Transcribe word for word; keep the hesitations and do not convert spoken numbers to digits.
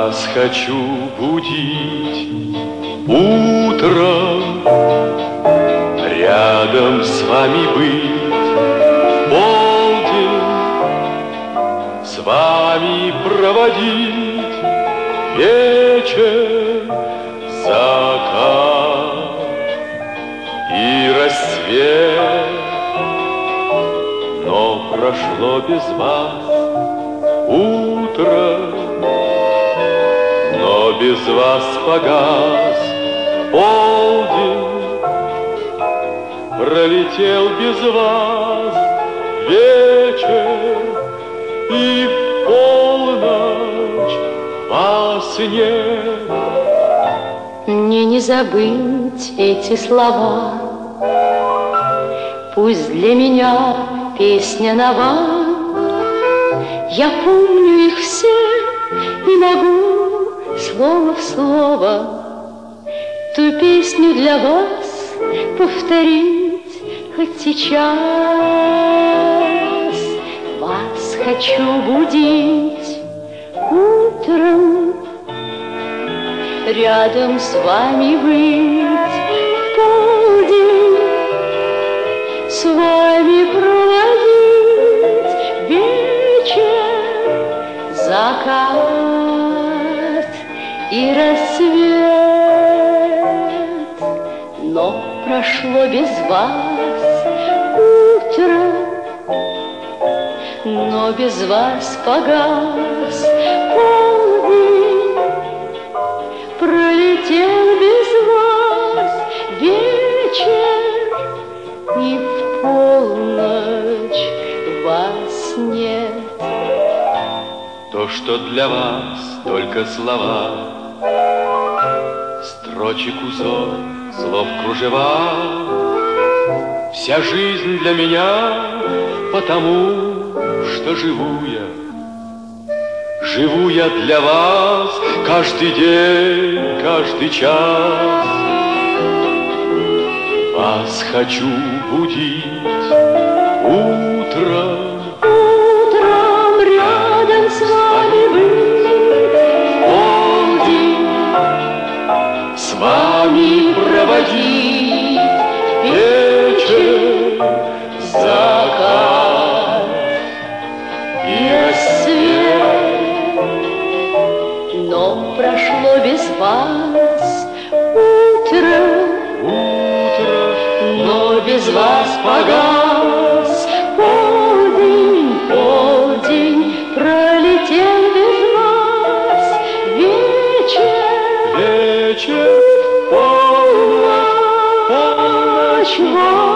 Вас хочу будить утром, рядом с вами быть в полдень, с вами проводить вечер, закат и рассвет. Но прошло без вас утро, но без вас погас полдень, пролетел без вас вечер, и в полночь вас нет. Мне не забыть эти слова, пусть для меня песня нова. Я помню их все и могу слово в слово ту песню для вас повторить хоть сейчас. Вас хочу будить утром, рядом с вами быть в полдень, с вами проводить вечер, закат и рассвет. Но прошло без вас утро, но без вас погас полдень, пролетел без вас вечер, и в полночь вас нет. То, что для вас только слова, строчек узор, слов кружева, вся жизнь для меня, потому что живу я. Живу я для вас каждый день, каждый час. Вас хочу будить утром, утром рядом с вами быть, полдень с вами проводить вечер, закат и рассвет. Но прошло без вас утро, утро, но без вас погас полдень, полдень, пролетел без вас вечер, вечер, полночь, полночь.